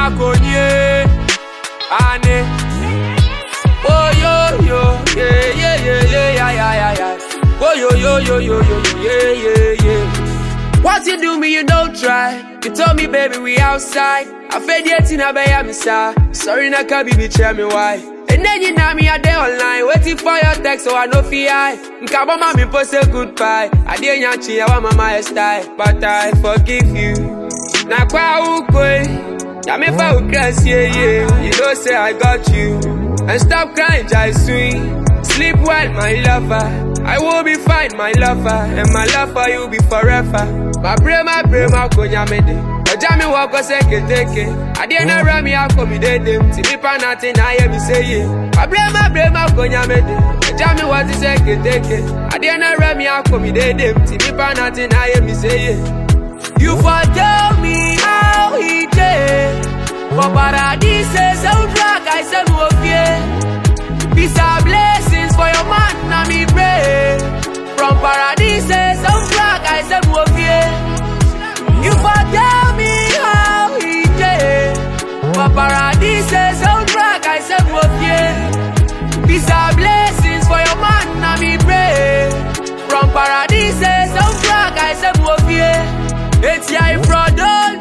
brema konye. Ane. Oh yo yo, yeah yeah yeah yeah yeah yeah yeah. Oh yo yo yo yo yo yo, yeah yeah yeah. What you do me, you don't try. You told me, baby, we outside. I fed yet in a bay, I'm sorry, na can't be tell me why. And then you know me a day online, waiting for your text, so I know fi I. Nkaba mami post a goodbye. I didn't yachi, I want my style, but I forgive you. Na kwa ukwe, ya me fa ukras, yeah yeah. You know say I got you, and stop crying, jai sweet. Sleep well, my lover. I will be fine, my lover, and my love for you be forever. My brema konya mede. Ojami wako seke teke. Adiena rami ako mi dede. Timipa nati na ye mi say ye. My brema konya mede. Ojami wati seke teke. Adiena rami ako mi dede. Timipa nati na ye mi say ye. You for tell me how he did. For paradise, so drag I say mo fear. Peace and blessings for your man, na me pray. From paradise, some drag I say mo fear. You for tell me how he did. For paradise, some drag I say mo fear. Peace and blessings for your man, na me pray. From paradise, some drag I say mo fear. It's ya from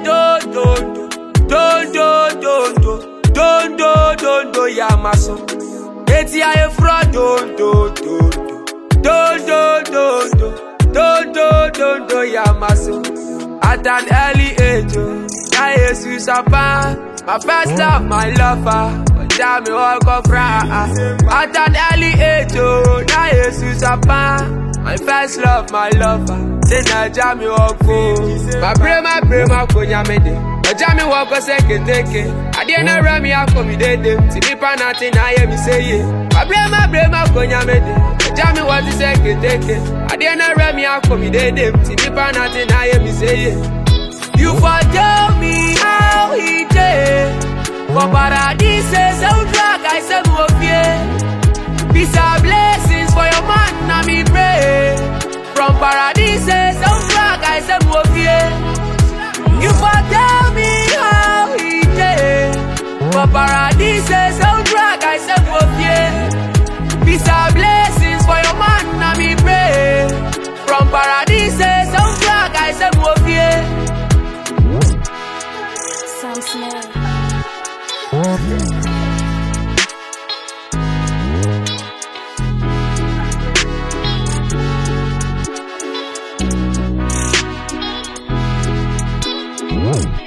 do ya maso. It's ya from do ya maso. At an early age, I Jesus apart. My first love, my lover. Tell me walk of at an early age, I Jesus apart. My first love, my lover. Say na jami wako. My brema konya mede. Jami wako seke teke. Adiena rami ako mi dede. Timipa nati na ye mi say ye. My brema konya mede. Jami wati seke teke. Adiena rami ako mi dede. Timipa nati na ye mi say ye. You for tell me how he did. For paradise, so drag I say mo fear. Peace and blessings for your man, na me pray. From paradise, some drag I say mo fear. You for tell me how he did. For paradise, some drag I say mo fear. Peace and blessings for your man, na me pray. From paradise, some drag I say mo fear. Sam Smith. Whoa.